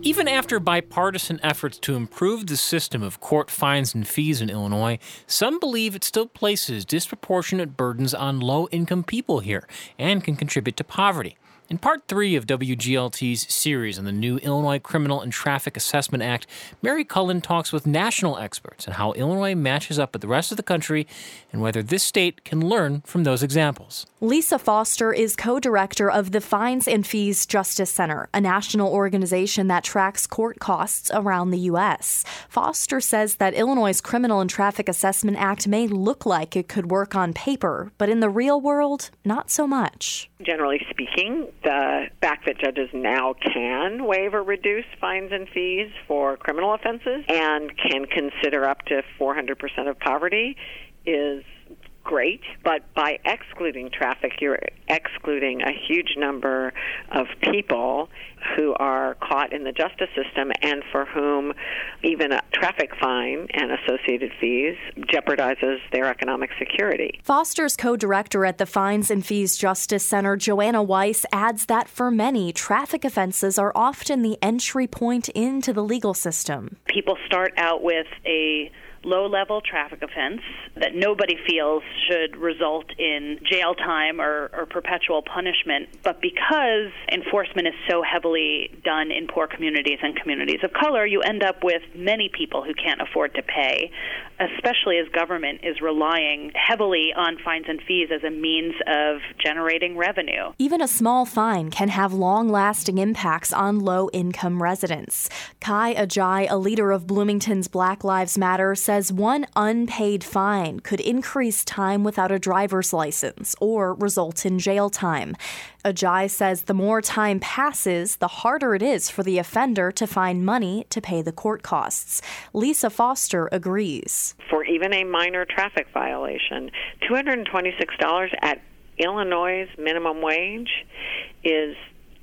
Even after bipartisan efforts to improve the system of court fines and fees in Illinois, some believe it still places disproportionate burdens on low-income people here and can contribute to poverty. In Part 3 of WGLT's series on the new Illinois Criminal and Traffic Assessment Act, Mary Cullen talks with national experts on how Illinois matches up with the rest of the country and whether this state can learn from those examples. Lisa Foster is co-director of the Fines and Fees Justice Center, a national organization that tracks court costs around the U.S. Foster says that Illinois' Criminal and Traffic Assessment Act may look like it could work on paper, but in the real world, not so much. Generally speaking, the fact that judges now can waive or reduce fines and fees for criminal offenses and can consider up to 400% of poverty is great, but by excluding traffic, you're excluding a huge number of people who are caught in the justice system and for whom even a traffic fine and associated fees jeopardizes their economic security. Foster's co-director at the Fines and Fees Justice Center, Joanna Weiss, adds that for many, traffic offenses are often the entry point into the legal system. People start out with a low-level traffic offense that nobody feels should result in jail time or perpetual punishment. But because enforcement is so heavily done in poor communities and communities of color, you end up with many people who can't afford to pay, especially as government is relying heavily on fines and fees as a means of generating revenue. Even a small fine can have long-lasting impacts on low-income residents. Kai Ajay, a leader of Bloomington's Black Lives Matter, says one unpaid fine could increase time without a driver's license or result in jail time. Ajay says the more time passes, the harder it is for the offender to find money to pay the court costs. Lisa Foster agrees. For even a minor traffic violation, $226 at Illinois' minimum wage is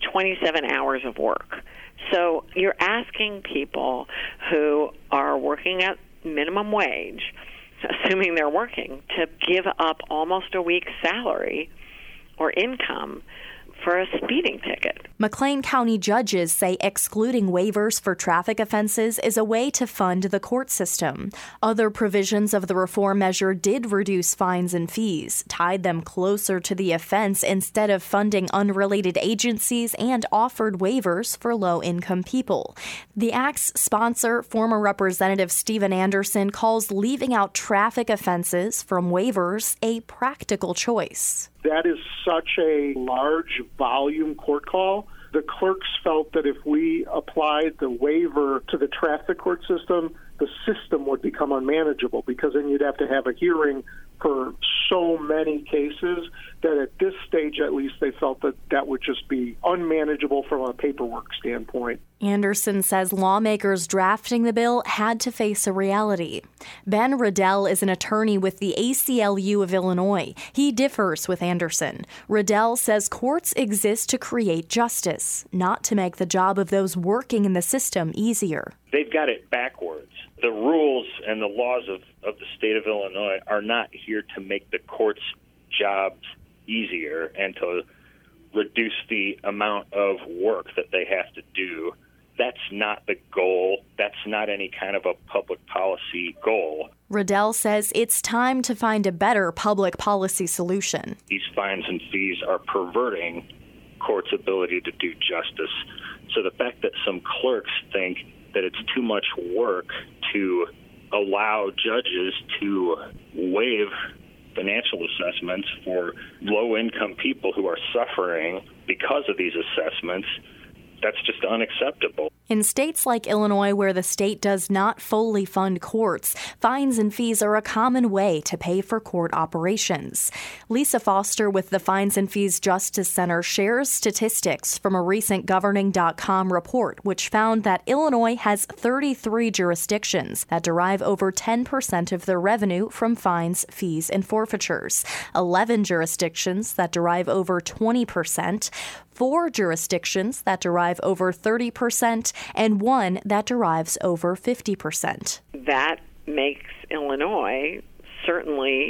27 hours of work. So you're asking people who are working at minimum wage, assuming they're working, to give up almost a week's salary or income for a speeding ticket. McLean County judges say excluding waivers for traffic offenses is a way to fund the court system. Other provisions of the reform measure did reduce fines and fees, tied them closer to the offense instead of funding unrelated agencies, and offered waivers for low-income people. The act's sponsor, former Representative Stephen Anderson, calls leaving out traffic offenses from waivers a practical choice. That is such a large volume court call. The clerks felt that if we applied the waiver to the traffic court system, the system would become unmanageable because then you'd have to have a hearing for so many cases that at this stage, at least, they felt that that would just be unmanageable from a paperwork standpoint. Anderson says lawmakers drafting the bill had to face a reality. Ben Riddell is an attorney with the ACLU of Illinois. He differs with Anderson. Riddell says courts exist to create justice, not to make the job of those working in the system easier. They've got it backwards. The rules and the laws of the state of Illinois are not here to make the courts' jobs easier and to reduce the amount of work that they have to do. That's not the goal. That's not any kind of a public policy goal. Riddell says it's time to find a better public policy solution. These fines and fees are perverting courts' ability to do justice. So the fact that some clerks think that it's too much work to allow judges to waive financial assessments for low-income people who are suffering because of these assessments, that's just unacceptable. In states like Illinois, where the state does not fully fund courts, fines and fees are a common way to pay for court operations. Lisa Foster with the Fines and Fees Justice Center shares statistics from a recent Governing.com report, which found that Illinois has 33 jurisdictions that derive over 10% of their revenue from fines, fees, and forfeitures, 11 jurisdictions that derive over 20%, 4 jurisdictions that derive over 30%, and 1 that derives over 50%. That makes Illinois certainly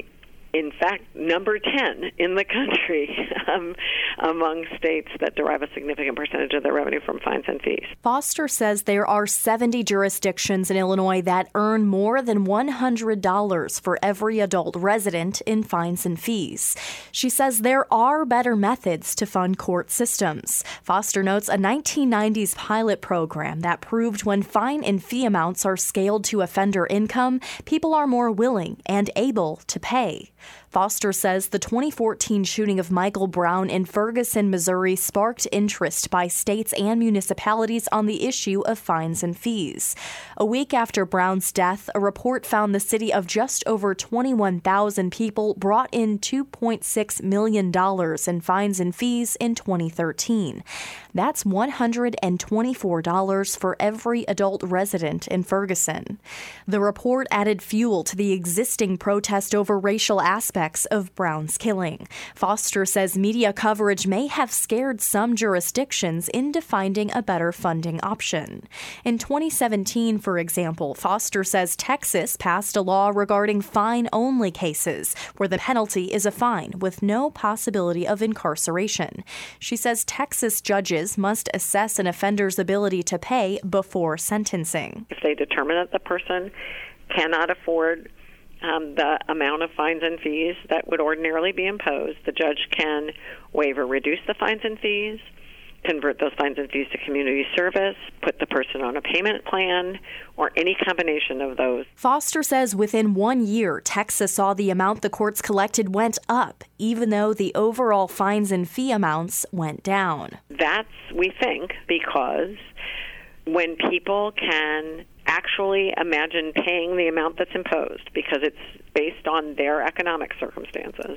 in fact, number 10 in the country among states that derive a significant percentage of their revenue from fines and fees. Foster says there are 70 jurisdictions in Illinois that earn more than $100 for every adult resident in fines and fees. She says there are better methods to fund court systems. Foster notes a 1990s pilot program that proved when fine and fee amounts are scaled to offender income, people are more willing and able to pay. Foster says the 2014 shooting of Michael Brown in Ferguson, Missouri sparked interest by states and municipalities on the issue of fines and fees. A week after Brown's death, a report found the city of just over 21,000 people brought in $2.6 million in fines and fees in 2013. That's $124 for every adult resident in Ferguson. The report added fuel to the existing protest over racial aspects of Brown's killing. Foster says media coverage may have scared some jurisdictions into finding a better funding option. In 2017, for example, Foster says Texas passed a law regarding fine-only cases, where the penalty is a fine with no possibility of incarceration. She says Texas judges must assess an offender's ability to pay before sentencing. If they determine that the person cannot afford the amount of fines and fees that would ordinarily be imposed, the judge can waive or reduce the fines and fees, convert those fines and fees to community service, put the person on a payment plan, or any combination of those. Foster says within 1 year, Texas saw the amount the courts collected went up, even though the overall fines and fee amounts went down. That's, we think, because when people can actually imagine paying the amount that's imposed, because it's based on their economic circumstances,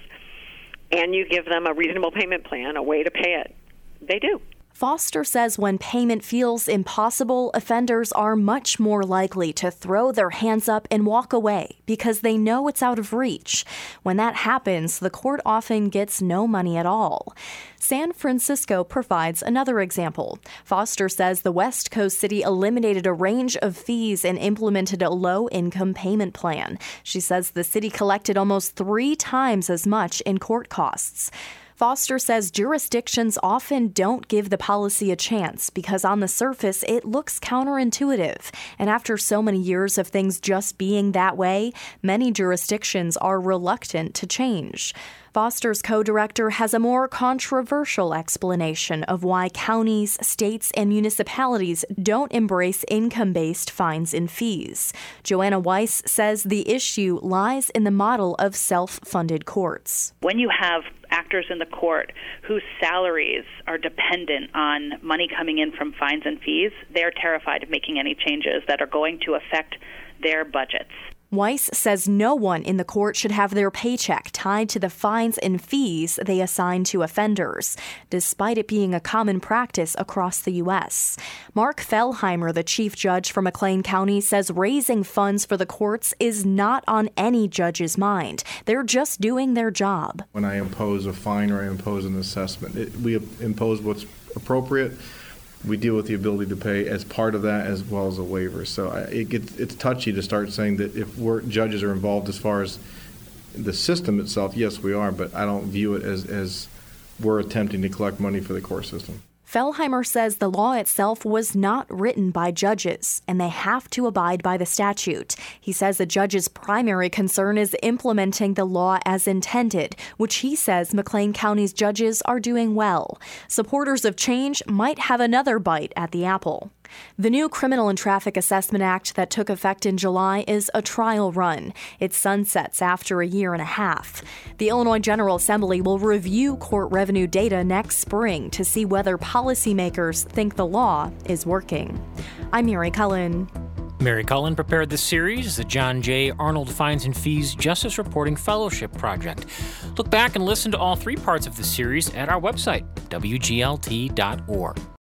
and you give them a reasonable payment plan, a way to pay it, they do. Foster says when payment feels impossible, offenders are much more likely to throw their hands up and walk away because they know it's out of reach. When that happens, the court often gets no money at all. San Francisco provides another example. Foster says the West Coast city eliminated a range of fees and implemented a low-income payment plan. She says the city collected almost 3 times as much in court costs. Foster says jurisdictions often don't give the policy a chance because on the surface it looks counterintuitive. And after so many years of things just being that way, many jurisdictions are reluctant to change. Foster's co-director has a more controversial explanation of why counties, states, and municipalities don't embrace income-based fines and fees. Joanna Weiss says the issue lies in the model of self-funded courts. When you have actors in the court whose salaries are dependent on money coming in from fines and fees, they're terrified of making any changes that are going to affect their budgets. Weiss says no one in the court should have their paycheck tied to the fines and fees they assign to offenders, despite it being a common practice across the U.S. Mark Fellheimer, the chief judge for McLean County, says raising funds for the courts is not on any judge's mind. They're just doing their job. When I impose a fine or I impose an assessment, we impose what's appropriate. We deal with the ability to pay as part of that as well as a waiver. So it's touchy to start saying that if judges are involved as far as the system itself, yes, we are, but I don't view it as we're attempting to collect money for the court system. Fellheimer says the law itself was not written by judges, and they have to abide by the statute. He says the judge's primary concern is implementing the law as intended, which he says McLean County's judges are doing well. Supporters of change might have another bite at the apple. The new Criminal and Traffic Assessment Act that took effect in July is a trial run. It sunsets after a year and a half. The Illinois General Assembly will review court revenue data next spring to see whether policymakers think the law is working. I'm Mary Cullen. Mary Cullen prepared this series as the John J. Arnold Fines and Fees Justice Reporting Fellowship Project. Look back and listen to all 3 parts of the series at our website, wglt.org.